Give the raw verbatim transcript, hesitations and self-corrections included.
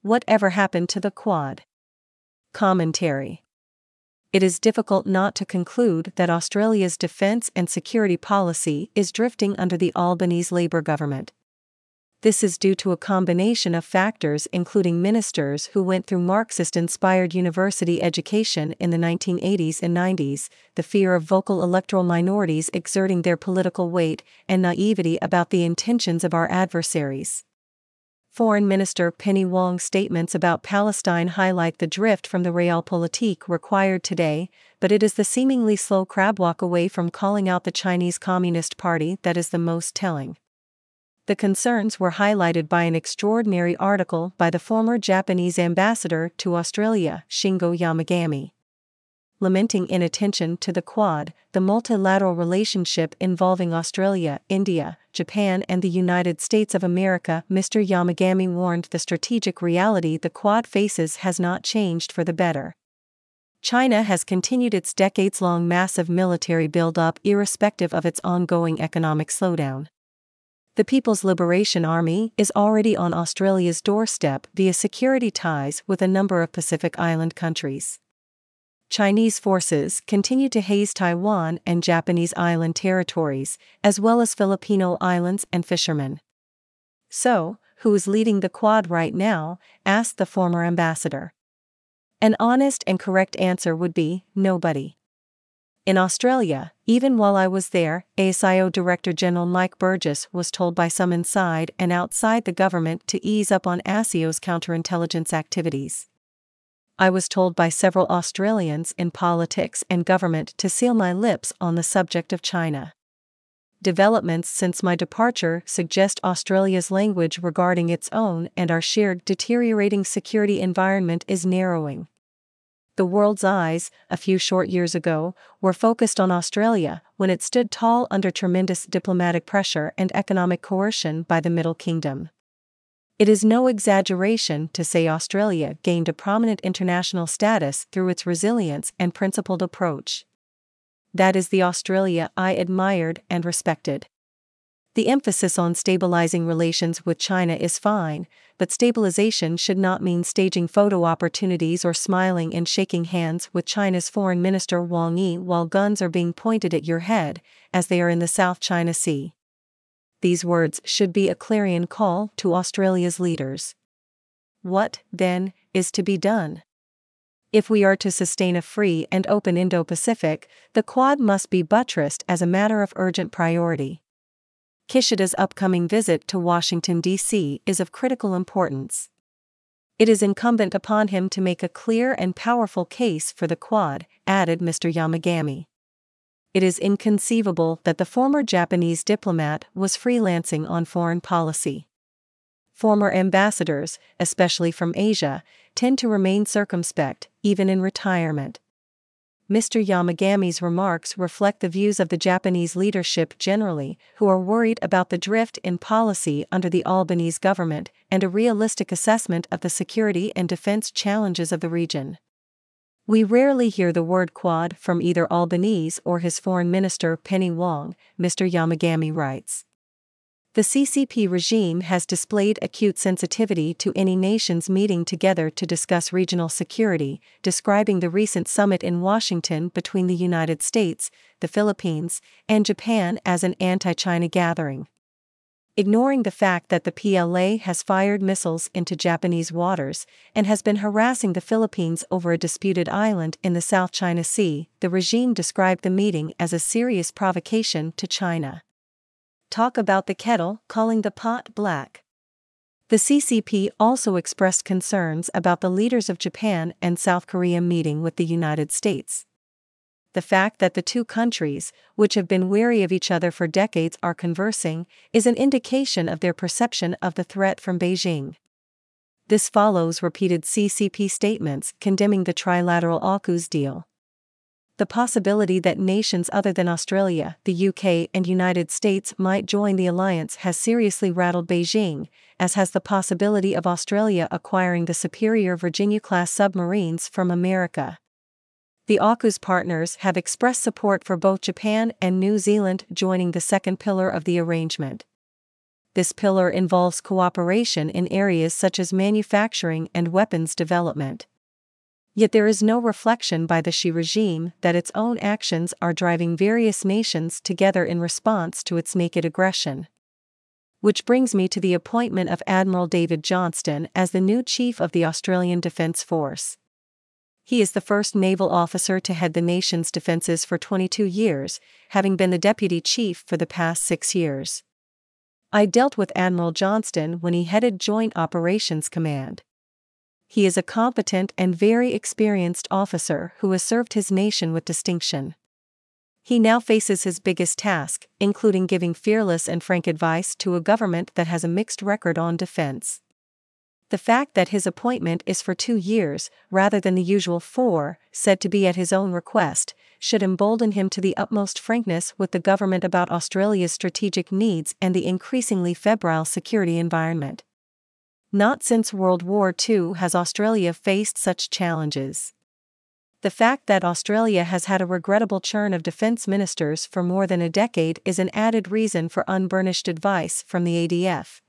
Whatever happened to the Quad? Commentary. It is difficult not to conclude that Australia's defence and security policy is drifting under the Albanese Labor government. This is due to a combination of factors, including ministers who went through Marxist-inspired university education in the nineteen eighties and nineties, the fear of vocal electoral minorities exerting their political weight, and naivety about the intentions of our adversaries. Foreign Minister Penny Wong's statements about Palestine highlight the drift from the realpolitik required today, but it is the seemingly slow crab walk away from calling out the Chinese Communist Party that is the most telling. The concerns were highlighted by an extraordinary article by the former Japanese ambassador to Australia, Shingo Yamagami. Lamenting inattention to the Quad, the multilateral relationship involving Australia, India, Japan and the United States of America, Mister Yamagami warned the strategic reality the Quad faces has not changed for the better. China has continued its decades-long massive military build-up irrespective of its ongoing economic slowdown. The People's Liberation Army is already on Australia's doorstep via security ties with a number of Pacific Island countries. Chinese forces continue to haze Taiwan and Japanese island territories, as well as Filipino islands and fishermen. So, who is leading the Quad right now? Asked the former ambassador. An honest and correct answer would be, nobody. In Australia, even while I was there, A S I O Director General Mike Burgess was told by some inside and outside the government to ease up on A S I O's counterintelligence activities. I was told by several Australians in politics and government to seal my lips on the subject of China. Developments since my departure suggest Australia's language regarding its own and our shared deteriorating security environment is narrowing. The world's eyes, a few short years ago, were focused on Australia when it stood tall under tremendous diplomatic pressure and economic coercion by the Middle Kingdom. It is no exaggeration to say Australia gained a prominent international status through its resilience and principled approach. That is the Australia I admired and respected. The emphasis on stabilizing relations with China is fine, but stabilization should not mean staging photo opportunities or smiling and shaking hands with China's Foreign Minister Wang Yi while guns are being pointed at your head, as they are in the South China Sea. These words should be a clarion call to Australia's leaders. What, then, is to be done? If we are to sustain a free and open Indo-Pacific, the Quad must be buttressed as a matter of urgent priority. Kishida's upcoming visit to Washington, D C is of critical importance. It is incumbent upon him to make a clear and powerful case for the Quad, added Mister Yamagami. It is inconceivable that the former Japanese diplomat was freelancing on foreign policy. Former ambassadors, especially from Asia, tend to remain circumspect, even in retirement. Mister Yamagami's remarks reflect the views of the Japanese leadership generally, who are worried about the drift in policy under the Albanese government and a realistic assessment of the security and defense challenges of the region. We rarely hear the word Quad from either Albanese or his foreign minister Penny Wong, Mister Yamagami writes. The C C P regime has displayed acute sensitivity to any nations meeting together to discuss regional security, describing the recent summit in Washington between the United States, the Philippines, and Japan as an anti-China gathering. Ignoring the fact that the P L A has fired missiles into Japanese waters and has been harassing the Philippines over a disputed island in the South China Sea, the regime described the meeting as a serious provocation to China. Talk about the kettle calling the pot black. The C C P also expressed concerns about the leaders of Japan and South Korea meeting with the United States. The fact that the two countries, which have been wary of each other for decades, are conversing, is an indication of their perception of the threat from Beijing. This follows repeated C C P statements condemning the trilateral AUKUS deal. The possibility that nations other than Australia, the U K and United States might join the alliance has seriously rattled Beijing, as has the possibility of Australia acquiring the superior Virginia-class submarines from America. The AUKUS partners have expressed support for both Japan and New Zealand joining the second pillar of the arrangement. this pillar involves cooperation in areas such as manufacturing and weapons development. Yet there is no reflection by the Xi regime that its own actions are driving various nations together in response to its naked aggression. Which brings me to the appointment of Admiral David Johnston as the new chief of the Australian Defence Force. He is the first naval officer to head the nation's defences for twenty-two years, having been the deputy chief for the past six years. I dealt with Admiral Johnston when he headed Joint Operations Command. He is a competent and very experienced officer who has served his nation with distinction. He now faces his biggest task, including giving fearless and frank advice to a government that has a mixed record on defense. The fact that his appointment is for two years, rather than the usual four, said to be at his own request, should embolden him to the utmost frankness with the government about Australia's strategic needs and the increasingly febrile security environment. Not since World War Two has Australia faced such challenges. The fact that Australia has had a regrettable churn of defence ministers for more than a decade is an added reason for unburnished advice from the A D F.